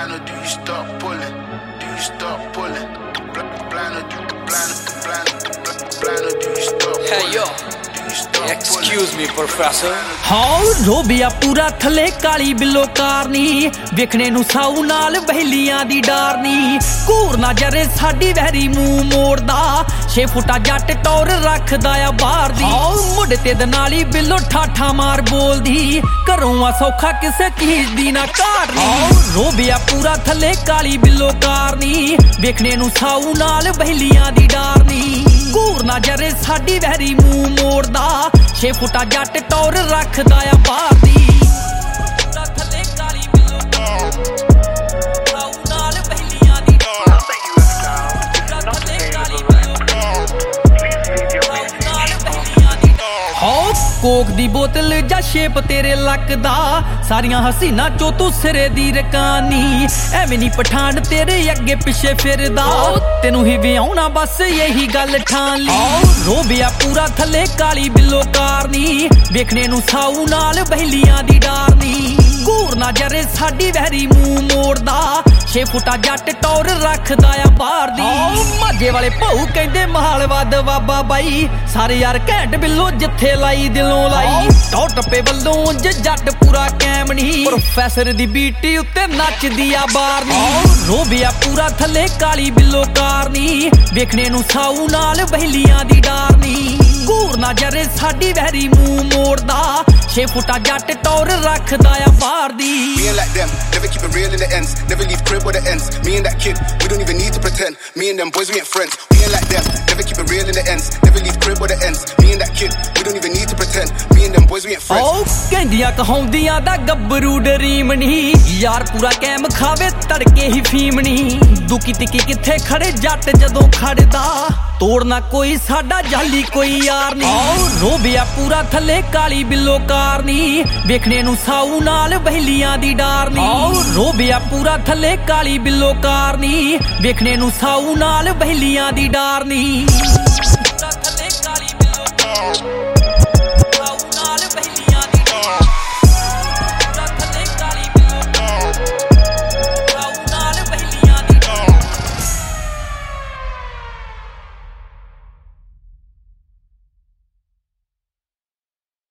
Blind or do you stop pulling? Do you stop pulling? Blind or do you stop pulling? Hey yo, excuse me professor। हाँ ਰੋਬਿਆ ਪੂਰਾ ਥੱਲੇ ਕਾਲੀ ਬਿੱਲੋ Carney ਵੇਖਣੇ ਨੂੰ ਸਾਊ ਨਾਲ ਬਹਿਲੀਆਂ ਦੀ ਡਾਰਨੀ ਘੂਰ ਨਾ ਜਰੇ ਸਾਡੀ ਵਹਿਰੀ ਮੂੰਹ ਮੋੜਦਾ 6 ਫੁੱਟਾ ਜੱਟ ਟੌਰ ਰੱਖਦਾ ਆ ਬਾਹਰ ਦੀ ਮੁੰਡੇ ਤੇ ਦਨਾਲੀ ਬਿੱਲੋ ਠਾਠਾ ਮਾਰ ਬੋਲਦੀ ਘਰੋਂ ਆ ਸੌਖਾ ਕਿਸੇ ਚੀਜ਼ ਦੀ ਨਾ ਕਾੜਨੀ ਰੋਬਿਆ ਪੂਰਾ ਥੱਲੇ ਕਾਲੀ ਬਿੱਲੋ ਕਾਰਨੀ ਵੇਖਣੇ ਨੂੰ ਸਾਊ ਨਾਲ ਬਹਿਲੀਆਂ ਦੀ ਡਾਰਨੀ ਘੂਰ ਨਾ ਜਰੇ ਸਾਡੀ ਵਹਿਰੀ ਮੂੰਹ ਮੋੜਦਾ 6 ਫੁੱਟਾ ਜੱਟ ਟੌਰ ਰੱਖਦਾ ਆ ਬਾਹਰ ਦੀ ਥੱਲੇ ਕਾਲੀ ਬਿੱਲੋ ਸਾਊ ਨਾਲ ਬਹਿਲੀਆਂ ਦੀ ਥੱਲੇ ਕਾਲੀ ਬਿੱਲੋ ਨਾਲ ਬਹਿਲੀਆਂ ਦੀ ਕੋਕ ਦੀ ਬੋਤਲ ਜਾਂ ਸ਼ੇਪ ਤੇਰੇ ਲੱਕ ਦਾ ਸਾਰੀਆਂ ਹਸੀਨਾ ਚੋਂ ਤੂੰ ਸਿਰੇ ਦੀ ਰਕਾਨੀ ਐਵੇਂ ਨੀ ਪਠਾਨ ਤੇਰੇ ਅੱਗੇ ਪਿੱਛੇ ਫਿਰਦਾ ਤੈਨੂੰ ਹੀ ਵਿਆਉਣਾ ਬਸ ਇਹੀ ਗੱਲ ਠਾਣ ਲਈ ਰੋਬਿਆ ਪੂਰਾ ਥੱਲੇ ਕਾਲੀ ਬਿੱਲੋ ਕਾਰਨੀ ਵੇਖਣੇ ਨੂੰ ਸਾਊ ਨਾਲ ਬਹਿਲੀਆਂ ਦੀ ਡਾਰਨੀ ਘੂਰ ਨਾ ਜਰੇ ਸਾਡੀ ਵਹਿਰੀ ਮੂੰਹ ਮੋੜਦਾ 6 ਫੁੱਟਾ ਜੱਟ ਟੌਰ ਰੱਖਦਾ ਆ ਬਾਹਰ ਦੀ ਮਾਝੇ ਵਾਲੇ ਭਾਊ ਕਹਿੰਦੇ ਮਹਾਲ ਵੱਧ ਬਾਬਾ ਬਾਈ ਸਾਰੇ ਯਾਰ ਘੈਂਟ ਬਿੱਲੋ ਜਿੱਥੇ ਲਾਈ ਦਿਲੋਂ ਲਾਈ ਟੌਰ ਟੱਪੇ ਵੱਲੋਂ ਜੱਟ ਪੂਰਾ ਕੈਮ ਨਹੀਂ ਪ੍ਰੋਫੈਸਰ ਦੀ ਬੀਟੀ ਉੱਤੇ ਨੱਚਦੀ ਆ ਬਾਰਨੀ ਰੋਬਿਆ ਪੂਰਾ ਥੱਲੇ ਕਾਲੀ ਬਿੱਲੋ ਕਾਰਨੀ ਵੇਖਣੇ ਨੂੰ ਸਾਊ ਨਾਲ ਬਹਿਲੀਆਂ ਦੀ ਡਾਰਨੀ ਘੂਰ ਨਾ ਜਰੇ ਸਾਡੀ ਵਹਿਰੀ ਮੂੰਹ ਮੋੜਦਾ 6 ਫੁੱਟਾ ਜੱਟ ਟੌਰ ਰੱਖਦਾ ਆ ਬਾਹਰ ਦੀ Being like them, never keep it real in the ends, never leave crib where the ends. Me and that kid, we don't even need to pretend. Me and them boys, we ain't friends. Being like them, never keep it real in the ends, never leave crib where the ends. Me and that kid, we don't even need to pretend. Me and them boys, we ain't friends. ਕਹਿੰਦੀਆਂ ਕਹਾਉਂਦੀਆਂ ਦਾ ਗੱਭਰੂ ਡਰੀਮਣੀ ਯਾਰ ਪੂਰਾ ਕੈਮ ਖਾਵੇ ਤੜਕੇ ਹੀ ਫੀਮਣੀ ਦੁਕੀ ਤਿੱਕੀ ਕਿੱਥੇ ਖੜੇ ਜੱਟ ਜਦੋਂ ਖੜਦਾ ਤੋੜਨਾ ਕੋਈ ਸਾਡਾ ਜਾਲੀ ਕੋਈ ਯਾਰ ਨਹੀਂ ਰੋਬਿਆ ਪੂਰਾ ਥੱਲੇ ਕਾਲੀ ਬਿੱਲੋ ਕਾਰਨੀ ਵੇਖਣੇ ਨੂੰ ਸਾਊ ਨਾਲ ਬਹਿਲੀਆਂ ਦੀ ਡਾਰਨੀ ਰੋਬਿਆ ਪੂਰਾ ਥੱਲੇ ਕਾਲੀ ਬਿੱਲੋ ਕਾਰਨੀ ਵੇਖਣੇ ਨੂੰ ਸਾਊ ਨਾਲ ਬਹਿਲੀਆਂ ਦੀ ਡਾਰਨੀ ਥੱਲੇ ਕਾਲੀ ਬਿੱਲੋ